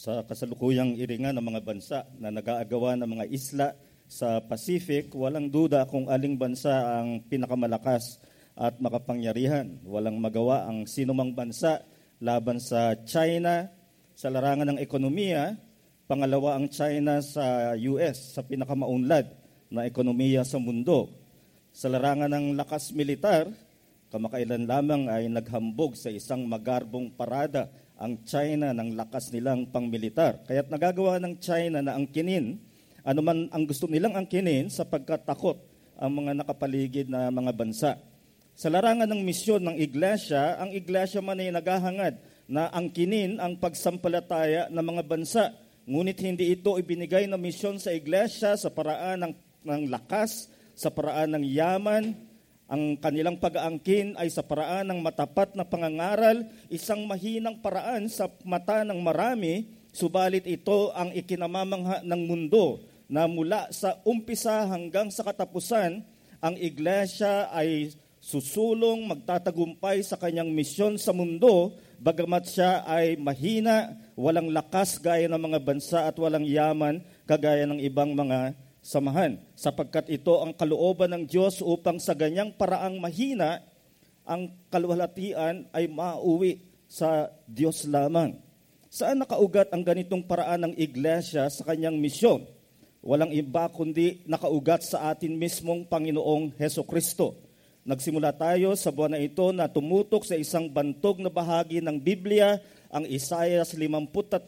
Sa kasalukuyang iringan ng mga bansa na nag-aagawan ng mga isla sa Pacific, walang duda kung aling bansa ang pinakamalakas at makapangyarihan. Walang magawa ang sinumang bansa laban sa China sa larangan ng ekonomiya. Pangalawa ang China sa US sa pinakamaunlad na ekonomiya sa mundo. Sa larangan ng lakas militar, kamakailan lamang ay naghambog sa isang magarbong parada ang China ng lakas nilang pangmilitar. Kaya't nagagawa ng China na angkinin anuman ang gusto nilang angkinin sapagkat takot ang mga nakapaligid na mga bansa. Sa larangan ng misyon ng iglesia, ang iglesia man ay naghahangad na angkinin ang pagsampalataya ng mga bansa. Ngunit hindi ito ibinigay na misyon sa iglesia sa paraan ng lakas, sa paraan ng yaman. Ang kanilang pag-aangkin ay sa paraan ng matapat na pangangaral, isang mahinang paraan sa mata ng marami, subalit ito ang ikinamamangha ng mundo na mula sa umpisa hanggang sa katapusan, ang iglesia ay susulong magtatagumpay sa kanyang misyon sa mundo, bagamat siya ay mahina, walang lakas gaya ng mga bansa at walang yaman kagaya ng ibang mga samahan, sapagkat ito ang kalooban ng Diyos upang sa ganyang paraang mahina, ang kaluwalhatian ay mauwi sa Diyos lamang. Saan nakaugat ang ganitong paraan ng iglesia sa kanyang misyon? Walang iba kundi nakaugat sa atin mismong Panginoong Hesukristo. Nagsimula tayo sa buwan na ito na tumutok sa isang bantog na bahagi ng Biblia, ang Isaias 53.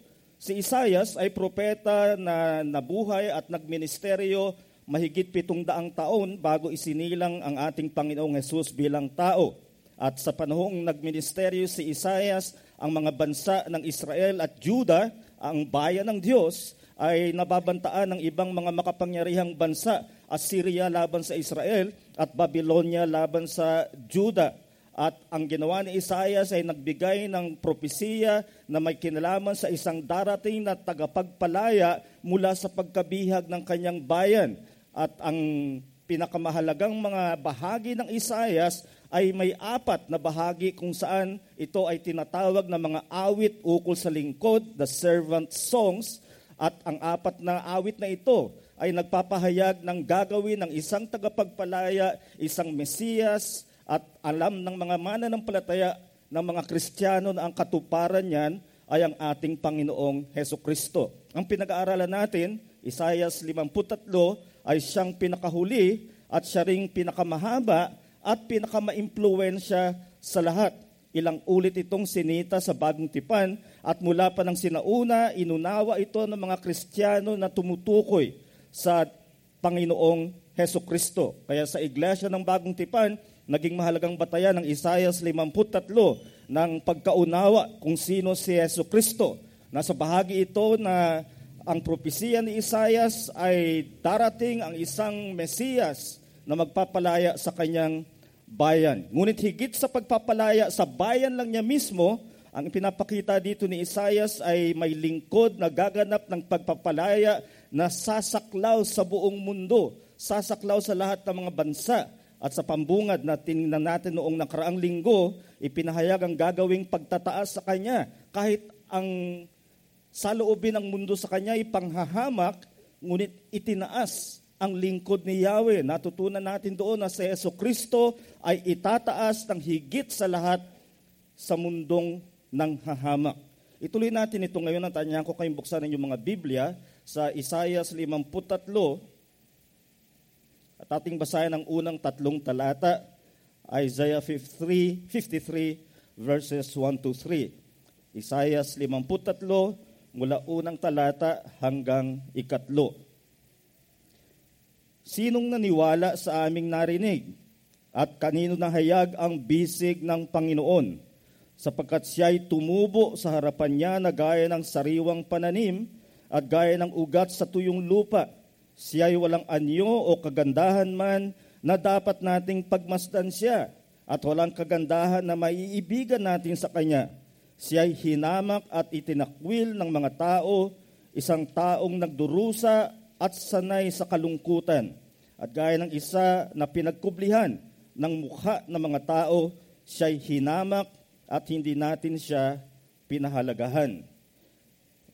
Si Isaias ay propeta na nabuhay at nagministeryo mahigit 700 taon bago isinilang ang ating Panginoong Hesus bilang tao. At sa panahong nagministeryo si Isaias, ang mga bansa ng Israel at Juda, ang bayan ng Diyos, ay nababantaan ng ibang mga makapangyarihang bansa, Assyria laban sa Israel at Babylonia laban sa Juda. At ang ginawa ni Isaias ay nagbigay ng propesiya na may kinalaman sa isang darating na tagapagpalaya mula sa pagkabihag ng kanyang bayan. At ang pinakamahalagang mga bahagi ng Isaias ay may 4 na bahagi kung saan ito ay tinatawag na mga awit ukol sa lingkod, the servant songs. At ang 4 na awit na ito ay nagpapahayag ng gagawin ng isang tagapagpalaya, isang Mesiyas, at alam ng mga mananampalataya ng mga Kristiyano na ang katuparan niyan ay ang ating Panginoong Hesukristo. Ang pinag-aaralan natin, Isaias 53, ay siyang pinakahuli at siya ring pinakamahaba at pinakamaimpluwensya sa lahat. Ilang ulit itong sinita sa Bagong Tipan at mula pa ng sinauna, inunawa ito ng mga Kristiyano na tumutukoy sa Panginoong Hesukristo. Kaya sa Iglesia ng Bagong Tipan, naging mahalagang batayan ng Isaias 53 ng pagkaunawa kung sino si Hesukristo. Nasa bahagi ito na ang propesiya ni Isaias ay darating ang isang Mesiyas na magpapalaya sa kanyang bayan. Ngunit higit sa pagpapalaya sa bayan lang niya mismo, ang pinapakita dito ni Isaias ay may lingkod na gaganap ng pagpapalaya na sasaklaw sa buong mundo, sasaklaw sa lahat ng mga bansa. At sa pambungad na tinignan natin noong nakaraang linggo, ipinahayag ang gagawing pagtataas sa kanya. Kahit ang saloobin ng mundo sa kanya ay panghahamak, ngunit itinaas ang lingkod ni Yahweh. Natutunan natin doon na si Hesukristo ay itataas ng higit sa lahat sa mundong nanghahamak. Ituloy natin ito ngayon. Ang tanyaan ko kayong buksan ng inyong mga Biblia sa Isaias 53. At ating basahin ang unang 3 talata, Isaiah 53 verses 1-3. Isaiah 53 mula unang talata hanggang 4. Sinong naniwala sa aming narinig? At kanino nahayag ang bisig ng Panginoon? Sapagkat siya'y tumubo sa harapan niya na gaya ng sariwang pananim at gaya ng ugat sa tuyong lupa. Siya'y walang anyo o kagandahan man na dapat nating pagmasdan siya at walang kagandahan na maiibigan natin sa kanya. Siya'y hinamak at itinakwil ng mga tao, isang taong nagdurusa at sanay sa kalungkutan. At gaya ng isa na pinagkublihan ng mukha ng mga tao, siya'y hinamak at hindi natin siya pinahalagahan.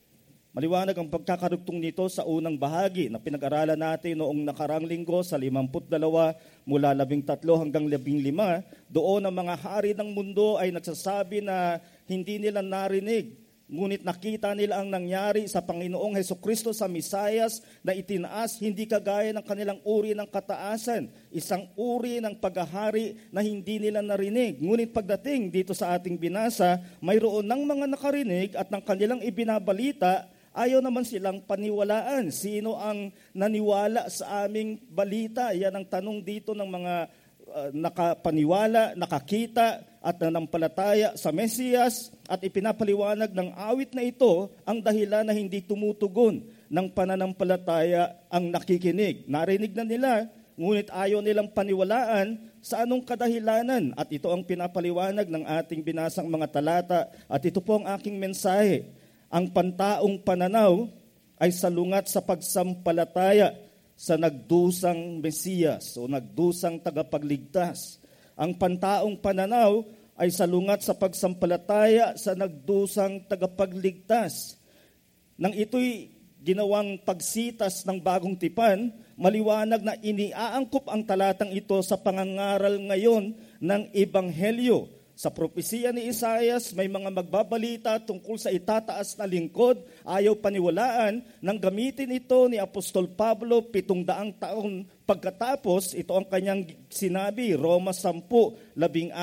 Maliwanag ang pagkakarugtong nito sa unang bahagi na pinag-aralan natin noong nakarang linggo sa 52 mula 13 hanggang 15. Doon ang mga hari ng mundo ay nagsasabi na hindi nila narinig, ngunit nakita nila ang nangyari sa Panginoong Hesukristo sa Misayas na itinaas hindi kagaya ng kanilang uri ng kataasan, isang uri ng paghahari na hindi nila narinig. Ngunit pagdating dito sa ating binasa, mayroon ng mga nakarinig at ng kanilang ibinabalita, ayaw naman silang paniwalaan. Sino ang naniwala sa aming balita? Yan ang tanong dito ng mga nakapaniwala, nakakita at nanampalataya sa Mesiyas, at ipinapaliwanag ng awit na ito ang dahilan na hindi tumutugon ng pananampalataya ang nakikinig. Narinig na nila, ngunit ayaw nilang paniwalaan sa anong kadahilanan, at ito ang pinapaliwanag ng ating binasang mga talata, at ito po ang aking mensahe. Ang pantaong pananaw ay salungat sa pagsampalataya sa nagdusang Mesiyas o nagdusang tagapagligtas. Ang pantaong pananaw ay salungat sa pagsampalataya sa nagdusang tagapagligtas. Nang ito'y ginawang pagsitas ng bagong tipan, maliwanag na iniaangkop ang talatang ito sa pangangaral ngayon ng Ebanghelyo. Sa propesiya ni Isaias, may mga magbabalita tungkol sa itataas na lingkod. Ayaw paniwalaan nang gamitin ito ni Apostol Pablo 700 taon pagkatapos. Ito ang kanyang sinabi, Roma 10:16.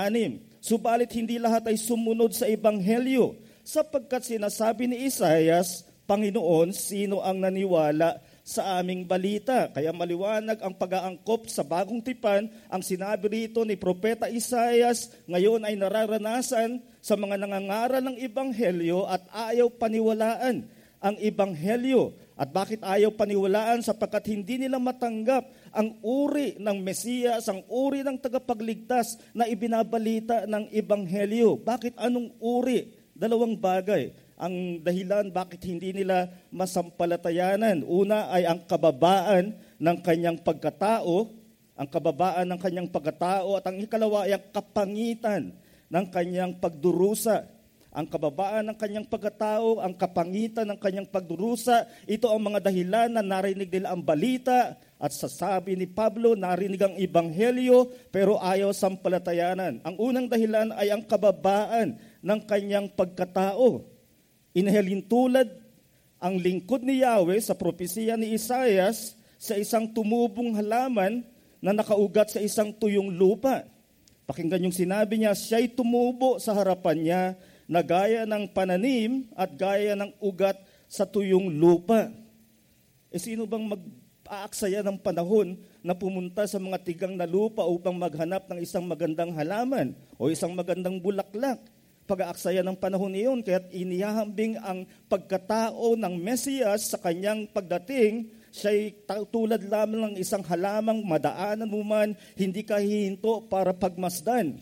Subalit hindi lahat ay sumunod sa Ebanghelyo, sapagkat sinasabi ni Isaias, Panginoon, sino ang naniwala sa aming balita? Kaya maliwanag ang pag-aangkop sa bagong tipan. Ang sinabi rito ni Propeta Isaias, ngayon ay nararanasan sa mga nangangaral ng Ebanghelyo at ayaw paniwalaan ang Ebanghelyo. At bakit ayaw paniwalaan? Sapagkat hindi nila matanggap ang uri ng Mesiyas, ang uri ng tagapagligtas na ibinabalita ng Ebanghelyo. Bakit anong uri? Dalawang bagay ang dahilan bakit hindi nila masampalatayanan. Una ay ang kababaan ng kanyang pagkatao, ang kababaan ng kanyang pagkatao, at ang ikalawa ay ang kapangitan ng kanyang pagdurusa. Ang kababaan ng kanyang pagkatao, ang kapangitan ng kanyang pagdurusa, ito ang mga dahilan na narinig nila ang balita, at sasabi ni Pablo, narinig ang Ebanghelyo pero ayaw sampalatayanan. Ang unang dahilan ay ang kababaan ng kanyang pagkatao. Inhalintulad ang lingkod ni Yahweh sa propesiya ni Isaias sa isang tumubong halaman na nakaugat sa isang tuyong lupa. Pakinggan yung sinabi niya, siya'y tumubo sa harapan niya na gaya ng pananim at gaya ng ugat sa tuyong lupa. Sino bang mag-aaksaya ng panahon na pumunta sa mga tigang na lupa upang maghanap ng isang magandang halaman o isang magandang bulaklak? Pag-aaksaya ng panahon iyon, kaya't inihahambing ang pagkatao ng Mesiyas sa kanyang pagdating. Siya'y tulad lamang ng isang halamang madaanan mo man, hindi ka hihinto para pagmasdan.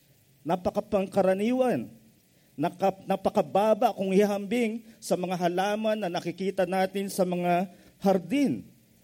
Napakapangkaraniwan, napakababa kung ihambing sa mga halaman na nakikita natin sa mga hardin.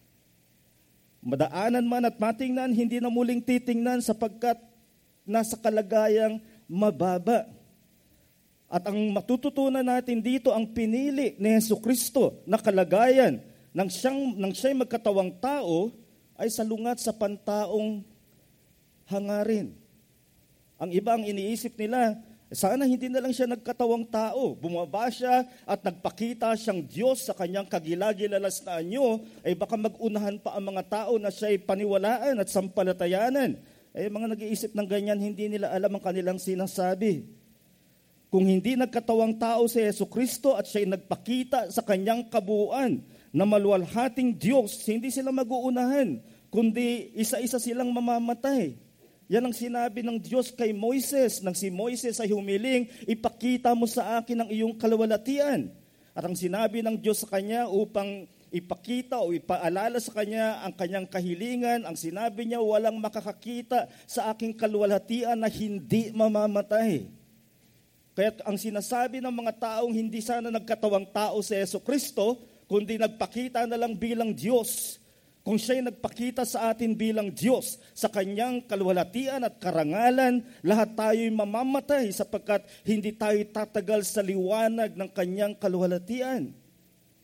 Madaanan man at matingnan, hindi na muling titingnan sapagkat nasa kalagayang mababa. At ang matututunan natin dito, ang pinili ni Hesukristo na kalagayan nang siya'y magkatawang tao ay salungat sa pantaong hangarin. Ang iba ang iniisip nila, sana hindi na lang siya nagkatawang tao. Bumaba siya at nagpakita siyang Diyos sa kanyang kagilagilalas na anyo, ay baka mag-unahan pa ang mga tao na siya'y paniwalaan at sampalatayanan. Mga nag-iisip ng ganyan, hindi nila alam ang kanilang sinasabi. Kung hindi nagkatawang tao si Hesukristo at siya'y nagpakita sa kanyang kabuuan na maluwalhating Diyos, hindi sila mag-uunahan, kundi isa-isa silang mamamatay. Yan ang sinabi ng Diyos kay Moises, nang si Moises ay humiling, ipakita mo sa akin ang iyong kaluwalhatian. At ang sinabi ng Diyos sa kanya upang ipakita o ipaalala sa kanya ang kanyang kahilingan, ang sinabi niya, walang makakakita sa aking kaluwalhatian na hindi mamamatay. Kaya ang sinasabi ng mga taong hindi sana nagkatawang tao si Hesukristo, kundi nagpakita na lang bilang Diyos. Kung siya'y nagpakita sa atin bilang Diyos, sa kanyang kaluwalhatian at karangalan, lahat tayo'y mamamatay sapagkat hindi tayo tatagal sa liwanag ng kanyang kaluwalhatian.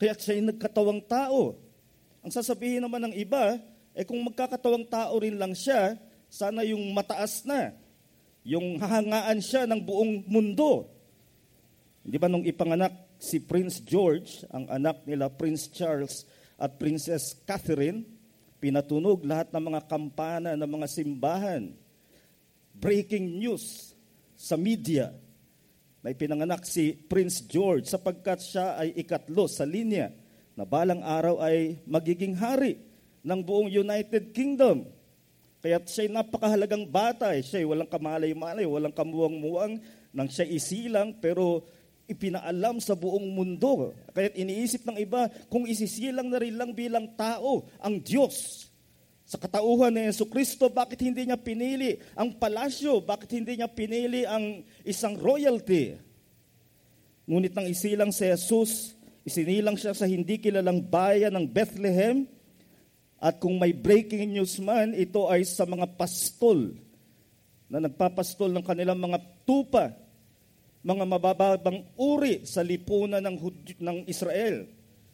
Kaya siya'y nagkatawang tao. Ang sasabihin naman ng iba, kung magkakatawang tao rin lang siya, sana yung mataas na, yung hahangaan siya ng buong mundo. Di ba nung ipanganak si Prince George, ang anak nila Prince Charles at Princess Catherine, pinatunog lahat ng mga kampana ng mga simbahan. Breaking news sa media. May pinanganak si Prince George sapagkat siya ay ikatlo sa linya na balang araw ay magiging hari ng buong United Kingdom. Kaya siya'y napakahalagang bata. Siya'y walang kamalay-malay, walang kamuwang-muwang nang siya isilang pero ipinaalam sa buong mundo. Kaya iniisip ng iba, kung isisilang na rin lang bilang tao ang Diyos sa katauhan ni Jesucristo, bakit hindi niya pinili ang palasyo? Bakit hindi niya pinili ang isang royalty? Ngunit nang isilang si Jesus, isinilang siya sa hindi kilalang bayan ng Bethlehem. At kung may breaking news man, ito ay sa mga pastol na nagpapastol ng kanilang mga tupa, mga mabababang uri sa lipunan ng Israel.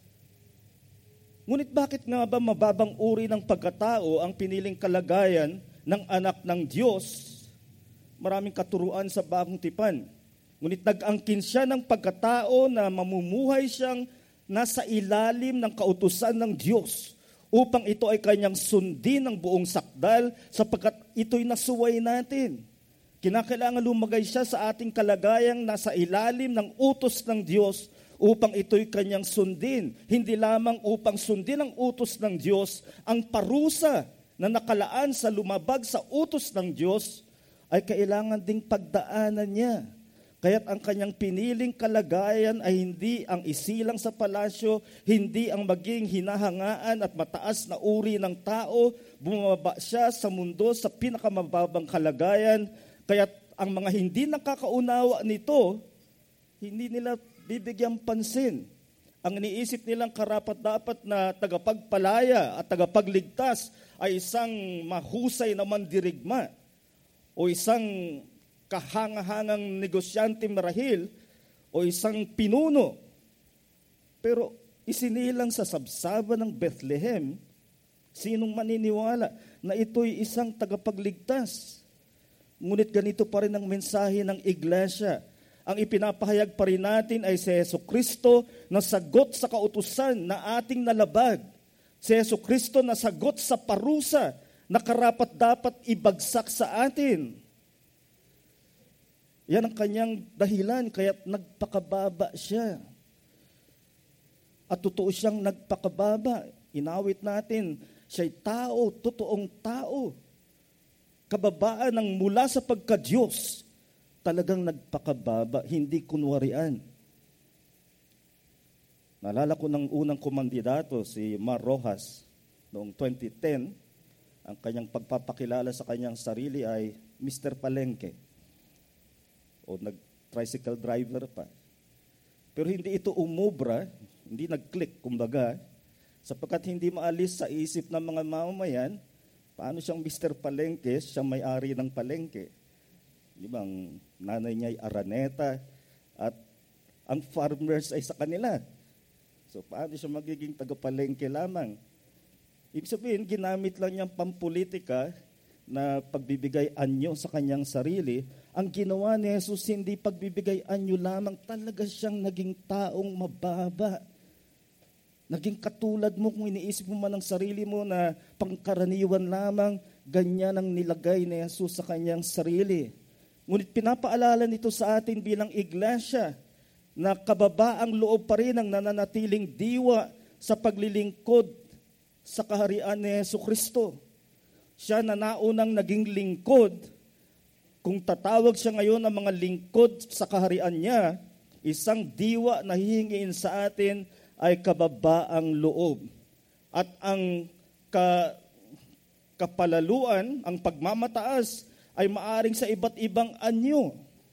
Ngunit bakit nga ba mababang uri ng pagkatao ang piniling kalagayan ng anak ng Diyos? Maraming katuruan sa Bagong Tipan. Ngunit nag-angkin siya ng pagkatao na mamumuhay siyang nasa ilalim ng kautusan ng Diyos upang ito ay kanyang sundin ng buong sakdal sapagkat ito'y nasuway natin. Kinakailangan lumagay siya sa ating kalagayang nasa ilalim ng utos ng Diyos upang ito'y kanyang sundin. Hindi lamang upang sundin ang utos ng Diyos, ang parusa na nakalaan sa lumabag sa utos ng Diyos ay kailangan ding pagdaanan niya. Kaya't ang kanyang piniling kalagayan ay hindi ang isilang sa palasyo, hindi ang maging hinahangaan at mataas na uri ng tao. Bumaba siya sa mundo sa pinakamababang kalagayan. Kaya't ang mga hindi nakakaunawa nito, hindi nila bibigyan pansin. Ang iniisip nilang karapat-dapat na tagapagpalaya at tagapagligtas ay isang mahusay na mandirigma o isang kahangahangang negosyante marahil o isang pinuno. Pero isinilang sa sabsaba ng Bethlehem, sinong maniniwala na ito'y isang tagapagligtas? Ngunit ganito pa rin ang mensahe ng iglesia. Ang ipinapahayag pa rin natin ay si Jesucristo na sagot sa kautusan na ating nalabag. Si Jesucristo na sagot sa parusa na karapat-dapat ibagsak sa atin. Yan ang kanyang dahilan, kaya't nagpakababa siya. At totoo siyang nagpakababa. Inawit natin, siya'y tao, totoong tao. Kababaan ng mula sa pagka-Diyos. Talagang nagpakababa, hindi kunwarian. Naalala ko ng unang kumandidato, si Mar Rojas, noong 2010, ang kanyang pagpapakilala sa kanyang sarili ay Mr. Palengke. O nag-tricycle driver pa. Pero hindi ito umubra, hindi nag-click, kumbaga, sapagkat hindi maalis sa isip ng mga mamamayan, paano siyang Mr. Palengke, siyang may-ari ng palengke. Di ba, ang nanay niya ay Araneta at ang farmers ay sa kanila. So paano siya magiging tagapalengke lamang? Ibig sabihin, ginamit lang niyang pampolitika na pagbibigay anyo sa kanyang sarili. Ang ginawa ni Jesus, hindi pagbibigay anyo lamang, talaga siyang naging taong mababa. Naging katulad mo kung iniisip mo man ang sarili mo na pangkaraniwan lamang, ganyan ang nilagay ni Jesus sa kanyang sarili. Ngunit pinapaalala nito sa atin bilang iglesia na kababaang loob pa rin ang nananatiling diwa sa paglilingkod sa kaharian ni Jesucristo. Siya na naunang naging lingkod, kung tatawag siya ngayon ng mga lingkod sa kaharian niya, isang diwa na hihingin sa atin ay kababaang loob. At ang kapalaluan, ang pagmamataas, ay maaring sa iba't ibang anyo.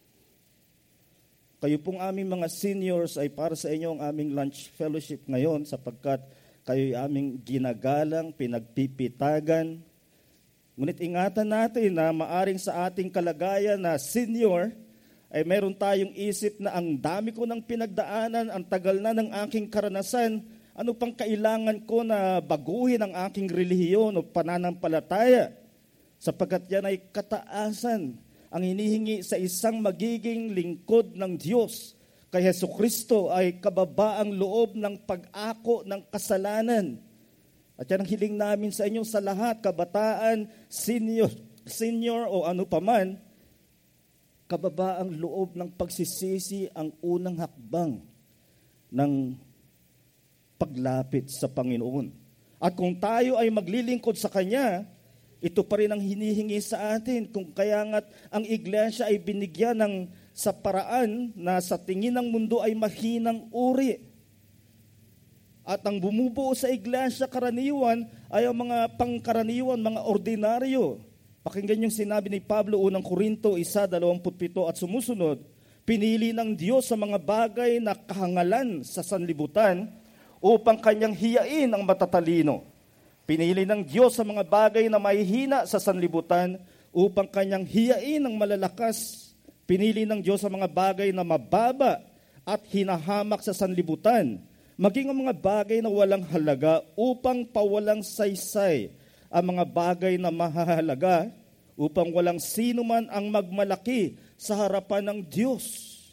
Kayo pong aming mga seniors ay para sa inyo ang aming lunch fellowship ngayon sapagkat kayo'y aming ginagalang, pinagpipitagan. Ngunit ingatan natin na maaring sa ating kalagayan na senior ay meron tayong isip na ang dami ko ng pinagdaanan, ang tagal na ng aking karanasan, ano pang kailangan ko na baguhin ang aking relihiyon o pananampalataya? Sapagkat yan ay kataasan ang hinihingi sa isang magiging lingkod ng Diyos. Kay Jesucristo ay kababaang loob ng pag-ako ng kasalanan. At yan ang hiling namin sa inyo sa lahat, kabataan, senior o ano paman, kababaang loob ng pagsisisi ang unang hakbang ng paglapit sa Panginoon. At kung tayo ay maglilingkod sa Kanya, ito pa rin ang hinihingi sa atin. Kung kaya nga't ang iglesia ay binigyan ng sa paraan na sa tingin ng mundo ay mahinang uri. At ang bumubuo sa iglesia karaniwan ay ang mga pangkaraniwan, mga ordinaryo. Pakinggan yung sinabi ni Pablo, unang Korinto 1:27 at sumusunod, pinili ng Diyos sa mga bagay na kahangalan sa sanlibutan upang kanyang hiyain ang matatalino. Pinili ng Diyos sa mga bagay na mahihina sa sanlibutan upang kanyang hiyain ang malalakas. Pinili ng Diyos sa mga bagay na mababa at hinahamak sa sanlibutan, maging ang mga bagay na walang halaga upang pawalang saysay ang mga bagay na mahahalaga upang walang sino man ang magmalaki sa harapan ng Diyos.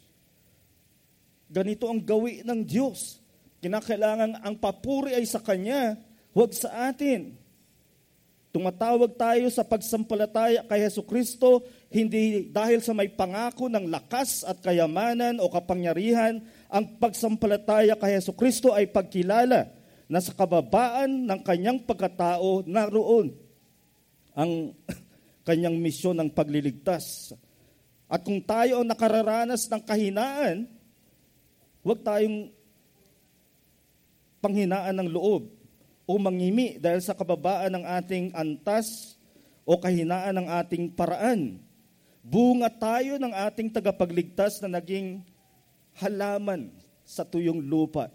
Ganito ang gawi ng Diyos. Kinakailangan ang papuri ay sa Kanya, huwag sa atin. Tumatawag tayo sa pagsampalataya kay Jesucristo hindi dahil sa may pangako ng lakas at kayamanan o kapangyarihan. Ang pagsampalataya kay Jesucristo ay pagkilala na sa kababaan ng Kanyang pagkatao naroon ang Kanyang misyon ng pagliligtas. At kung tayo ang nakararanas ng kahinaan, huwag tayong panghinaan ng loob o mangimi dahil sa kababaan ng ating antas o kahinaan ng ating paraan. Bunga tayo ng ating tagapagligtas na naging halaman sa tuyong lupa.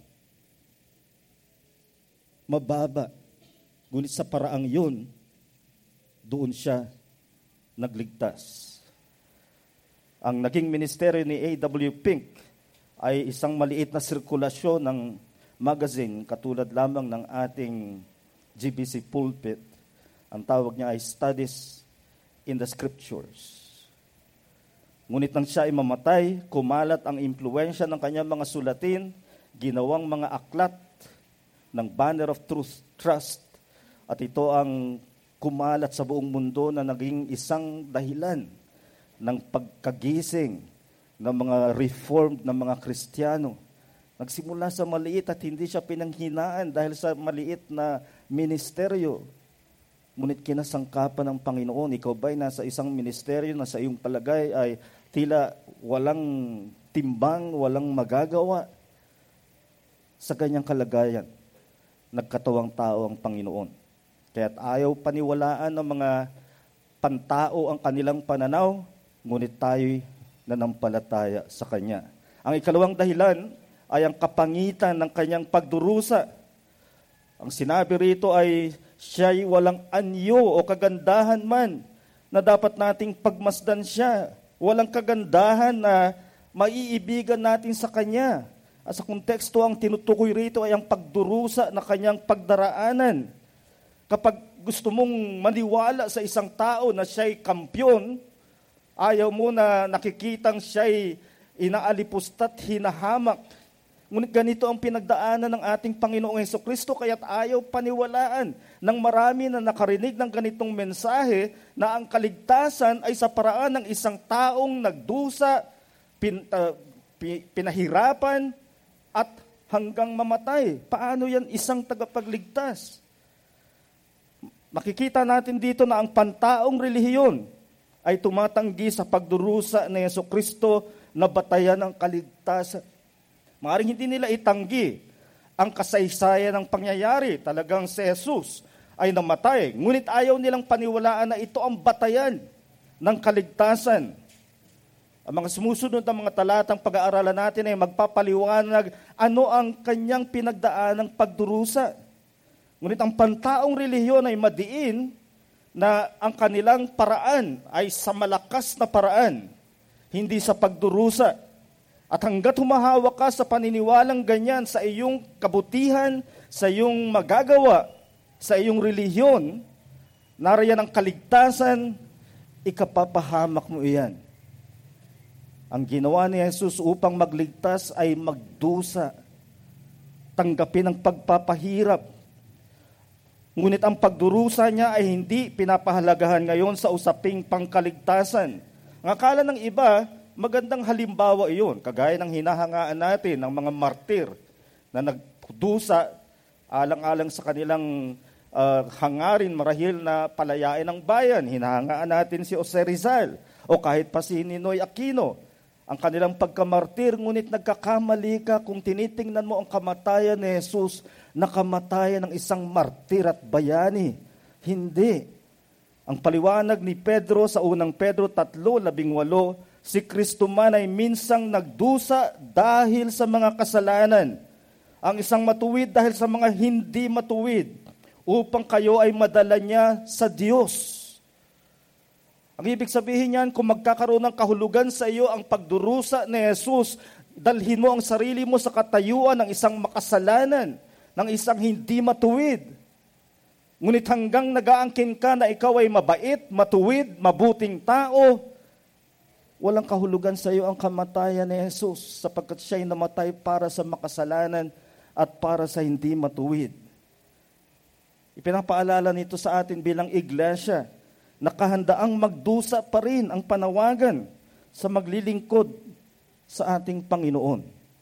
Mababa, ngunit sa paraang yun, doon siya nagligtas. Ang naging ministeryo ni A.W. Pink ay isang maliit na sirkulasyon ng magazine katulad lamang ng ating GBC pulpit. Ang tawag niya ay Studies in the Scriptures. Ngunit nang siya ay mamatay, kumalat ang impluwensya ng kanyang mga sulatin, ginawang mga aklat ng Banner of Trust, at ito ang kumalat sa buong mundo na naging isang dahilan ng pagkagising ng mga reformed na mga Kristiyano. Nagsimula sa maliit at hindi siya pinanghinaan dahil sa maliit na ministeryo. Ngunit kinasangkapan ng Panginoon. Ikaw ba'y nasa isang ministeryo na sa iyong palagay ay tila walang timbang, walang magagawa? Sa ganyang kalagayan, nagkatawang tao ang Panginoon. Kaya't ayaw paniwalaan ng mga pantao ang kanilang pananaw, ngunit tayo'y nanampalataya sa Kanya. Ang ikalawang dahilan ay ang kapangitan ng Kanyang pagdurusa. Ang sinabi rito ay siya'y walang anyo o kagandahan man na dapat nating pagmasdan siya. Walang kagandahan na maiibigan natin sa Kanya. At sa konteksto, ang tinutukoy rito ay ang pagdurusa na Kanyang pagdaraanan. Kapag gusto mong maniwala sa isang tao na siya'y kampyon, ayaw mo na nakikitang siya'y inaalipusta't hinahamak. Ngunit ganito ang pinagdaanan ng ating Panginoong Jesucristo, kaya't ayaw paniwalaan ng marami na nakarinig ng ganitong mensahe na ang kaligtasan ay sa paraan ng isang taong nagdusa, pinahirapan, at hanggang mamatay. Paano yan isang tagapagligtas? Makikita natin dito na ang pantaong relihiyon ay tumatanggi sa pagdurusa ni Jesucristo na batayan ng kaligtasan. Maaaring hindi nila itanggi ang kasaysayan ng pangyayari. Talagang si Jesus ay namatay. Ngunit ayaw nilang paniwalaan na ito ang batayan ng kaligtasan. Ang mga sumusunod na mga talatang pag-aaralan natin ay magpapaliwanag ano ang kanyang pinagdaan ng pagdurusa. Ngunit ang pantaong relihiyon ay madiin na ang kanilang paraan ay sa malakas na paraan. hindi sa pagdurusa. At hanggat humahawak ka sa paniniwalang ganyan sa iyong kabutihan, sa iyong magagawa, sa iyong relihiyon, nariyan ang kaligtasan, ikapapahamak mo iyan. Ang ginawa ni Jesus upang magligtas ay magdusa, tanggapin ang pagpapahirap. Ngunit ang pagdurusa niya ay hindi pinapahalagahan ngayon sa usaping pangkaligtasan. Ang akala ng iba, magandang halimbawa iyon, kagaya ng hinahangaan natin ng mga martir na nagdusa alang-alang sa kanilang hangarin marahil na palayain ng bayan. Hinahangaan natin si Jose Rizal o kahit pa si Ninoy Aquino. Ang kanilang pagkamartir, ngunit nagkakamali ka kung tinitingnan mo ang kamatayan ni Jesus na kamatayan ng isang martir at bayani. Hindi. Ang paliwanag ni Pedro sa unang Pedro 3:18, si Kristo man ay minsang nagdusa dahil sa mga kasalanan. Ang isang matuwid dahil sa mga hindi matuwid, upang kayo ay madala niya sa Diyos. Ang ibig sabihin niyan, kung magkakaroon ng kahulugan sa iyo ang pagdurusa ni Jesus, dalhin mo ang sarili mo sa katayuan ng isang makasalanan, ng isang hindi matuwid. Ngunit hanggang nag-aangkin ka na ikaw ay mabait, matuwid, mabuting tao, walang kahulugan sa iyo ang kamatayan ni Jesus sapagkat siya'y namatay para sa makasalanan at para sa hindi matuwid. Ipinapaalala nito sa atin bilang iglesia, nakahandaang magdusa pa rin ang panawagan sa maglilingkod sa ating Panginoon.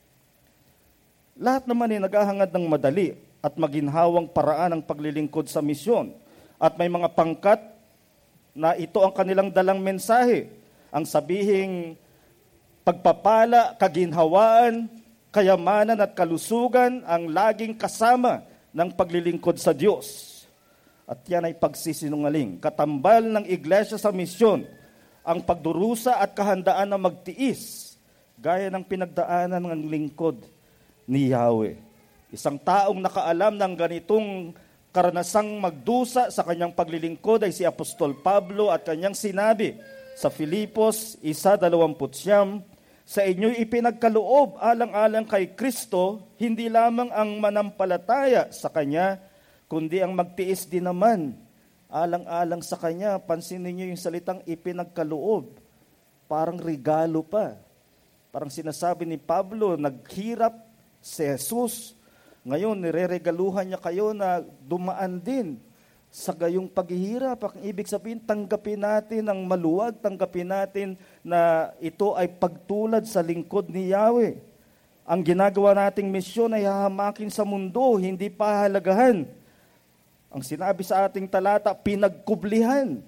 Lahat naman ay naghahangad ng madali at maginhawang paraan ng paglilingkod sa misyon. At may mga pangkat na ito ang kanilang dalang mensahe. Ang sabihing pagpapala, kaginhawaan, kayamanan at kalusugan ang laging kasama ng paglilingkod sa Diyos. At yan ay pagsisinungaling. Katambal ng iglesia sa misyon, ang pagdurusa at kahandaan na magtiis, gaya ng pinagdaanan ng lingkod ni Yahweh. Isang taong nakaalam ng ganitong karanasang magdusa sa kanyang paglilingkod ay si Apostol Pablo at kanyang sinabi sa Filipos 1:29, sa inyo'y ipinagkaloob alang-alang kay Kristo, hindi lamang ang manampalataya sa Kanya, kundi ang magtiis din naman alang-alang sa Kanya. Pansinin niyo yung salitang ipinagkaloob. Parang regalo pa. Parang sinasabi ni Pablo, naghirap si Jesus. Ngayon, nireregaluhan niya kayo na dumaan din sa gayong paghihirap. Ang ibig sabihin, tanggapin natin ang maluwag, tanggapin natin na ito ay pagtulad sa lingkod ni Yahweh. Ang ginagawa nating misyon ay hahamakin sa mundo, hindi pahalagahan. Ang sinabi sa ating talata, pinagkublihan.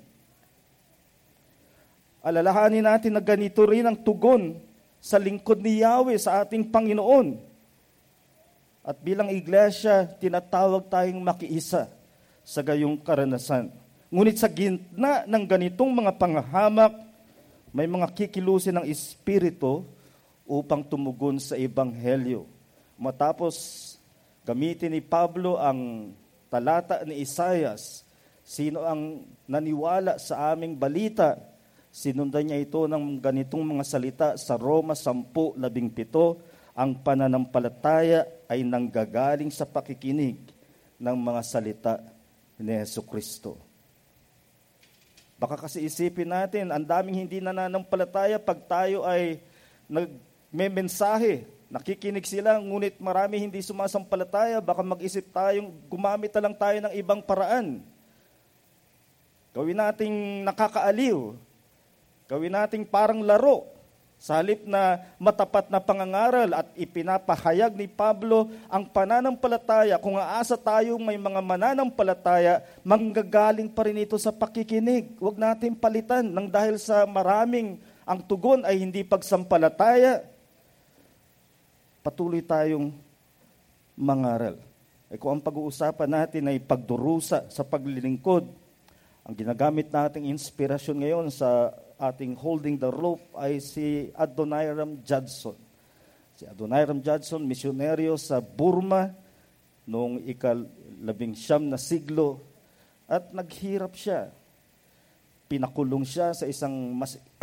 Alalahanin natin na ganito rin ang tugon sa lingkod ni Yahweh sa ating Panginoon. At bilang iglesia, tinatawag tayong makiisa sa gayong karanasan. Ngunit sa gitna ng ganitong mga panghahamak, may mga kikilusin ng Espiritu upang tumugon sa Ebanghelyo. Matapos gamitin ni Pablo ang talata ni Isaias, sino ang naniwala sa aming balita, sinundan niya ito ng ganitong mga salita sa Roma 10:17, ang pananampalataya ay nanggagaling sa pakikinig ng mga salita ni Jesucristo. Baka kasi isipin natin, ang daming hindi nananampalataya pag tayo ay nagme-mensahe, nakikinig sila, ngunit marami hindi sumasampalataya, baka mag-isip tayong gumamit na lang tayo ng ibang paraan. Gawin nating nakakaaliw, gawin nating parang laro, sa halip na matapat na pangangaral at ipinapahayag ni Pablo ang pananampalataya. Kung aasa tayong may mga mananampalataya, manggagaling pa rin ito sa pakikinig. Huwag natin palitan nang dahil sa maraming ang tugon ay hindi pagsampalataya. Patuloy tayong mangaral. Kung ang pag-uusapan natin ay pagdurusa sa paglilingkod, ang ginagamit nating inspirasyon ngayon sa ating holding the rope ay si Adoniram Judson. Si Adoniram Judson, misyonaryo sa Burma noong ika-19 na siglo at naghirap siya. Pinakulong siya sa isang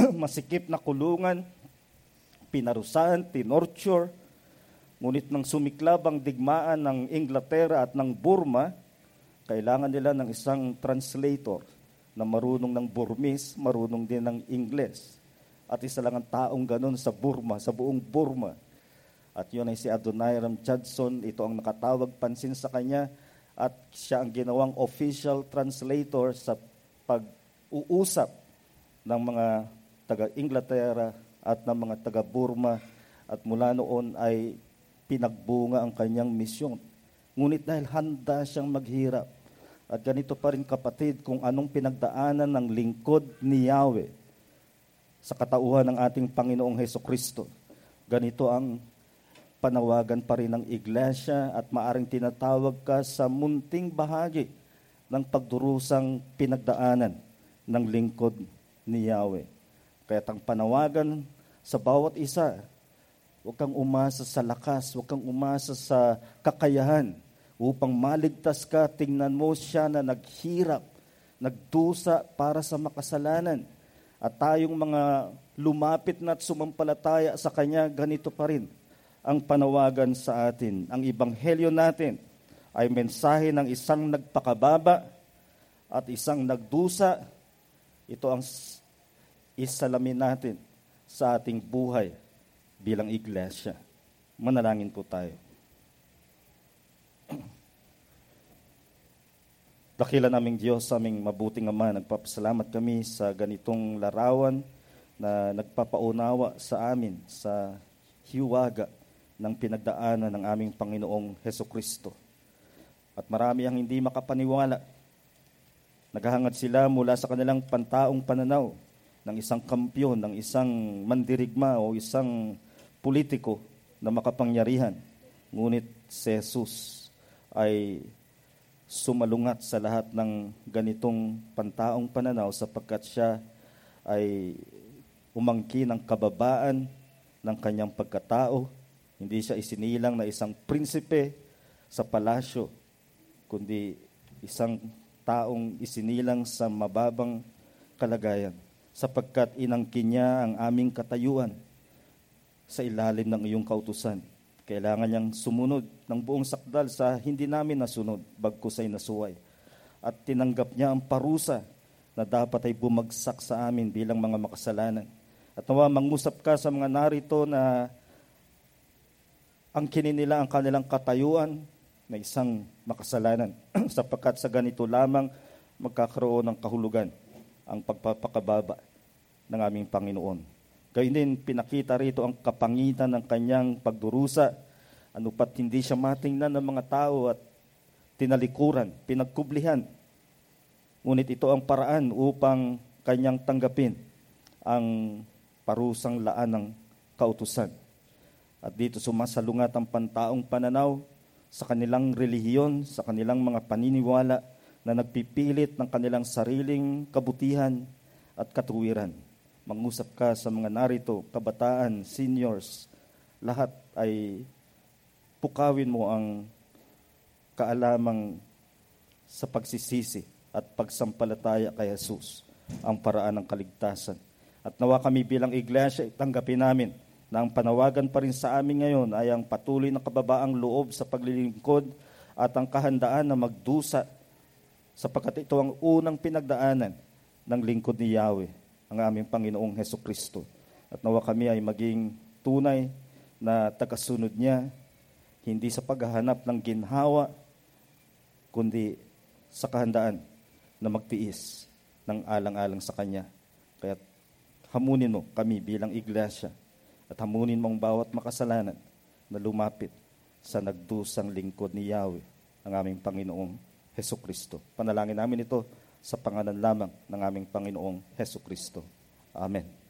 masikip na kulungan, pinarusahan, tinorture. Ngunit nang sumiklab ang digmaan ng Inglaterra at ng Burma, kailangan nila ng isang translator na marunong ng Burmese, marunong din ng Ingles. At isa lang ang taong ganun sa Burma, sa buong Burma. At yun ay si Adoniram Judson. Ito ang nakatawag pansin sa kanya at siya ang ginawang official translator sa pag-uusap ng mga taga-Inglaterra at ng mga taga-Burma. At mula noon ay pinagbunga ang kanyang misyon. Ngunit dahil handa siyang maghirap, at ganito pa rin kapatid, kung anong pinagdaanan ng lingkod ni Yahweh sa katauhan ng ating Panginoong Hesukristo, ganito ang panawagan pa rin ng iglesia at maaring tinatawag ka sa munting bahagi ng pagdurusang pinagdaanan ng lingkod ni Yahweh. Kaya't ang panawagan sa bawat isa, huwag kang umasa sa lakas, huwag kang umasa sa kakayahan upang maligtas ka. Tingnan mo siya na naghirap, nagdusa para sa makasalanan. At tayong mga lumapit na at sumampalataya sa Kanya, ganito pa rin ang panawagan sa atin. Ang ebanghelyo natin ay mensahe ng isang nagpakababa at isang nagdusa. Ito ang isalamin natin sa ating buhay bilang iglesia. Manalangin po tayo. Dakila naming Diyos, aming mabuting Ama, nagpapasalamat kami sa ganitong larawan na nagpapaunawa sa amin sa hiwaga ng pinagdaanan ng aming Panginoong Hesukristo. At marami ang hindi makapaniwala. Naghahangad sila mula sa kanilang pantaong pananaw ng isang kampyon, ng isang mandirigma o isang politiko na makapangyarihan. Ngunit si Jesus ay sumalungat sa lahat ng ganitong pantaong pananaw sapagkat siya ay umangkin ng kababaan ng kanyang pagkatao. Hindi siya isinilang na isang prinsipe sa palasyo, kundi isang taong isinilang sa mababang kalagayan, sapagkat inangkin niya ang aming katayuan sa ilalim ng iyong kautusan. Kailangan niyang sumunod ng buong sakdal sa hindi namin nasunod, bagkus ay nasuway. At tinanggap niya ang parusa na dapat ay bumagsak sa amin bilang mga makasalanan. At nawa mangusap ka sa mga narito na angkinin nila ang kanilang katayuan na isang makasalanan sapagkat sa ganito lamang magkakaroon ng kahulugan ang pagpapakababa ng aming Panginoon. Gayun din pinakita rito ang kapangitan ng kanyang pagdurusa, ano pat hindi siya matingnan ng mga tao at tinalikuran, pinagkublihan. Ngunit ito ang paraan upang kanyang tanggapin ang parusang laan ng kautusan. At dito sumasalungat ang pantaong pananaw sa kanilang relihiyon, sa kanilang mga paniniwala na nagpipilit ng kanilang sariling kabutihan at katuwiran. Mangusap ka sa mga narito, kabataan, seniors, lahat ay pukawin mo ang kaalamang sa pagsisisi at pagsampalataya kay Jesus, ang paraan ng kaligtasan. At nawa kami bilang iglesia, tanggapin namin na ang panawagan pa rin sa amin ngayon ay ang patuloy na kababaang loob sa paglilingkod at ang kahandaan na magdusa sapagkat ito ang unang pinagdaanan ng lingkod ni Yahweh, ang aming Panginoong Hesukristo. At nawa kami ay maging tunay na tagasunod niya, hindi sa paghahanap ng ginhawa, kundi sa kahandaan na magtiis ng alang-alang sa Kanya. Kaya hamunin mo kami bilang iglesia at hamunin mong bawat makasalanan na lumapit sa nagdusang lingkod ni Yahweh, ang aming Panginoong Hesukristo. Panalangin namin ito sa pangalan lamang ng aming Panginoong Hesukristo. Amen.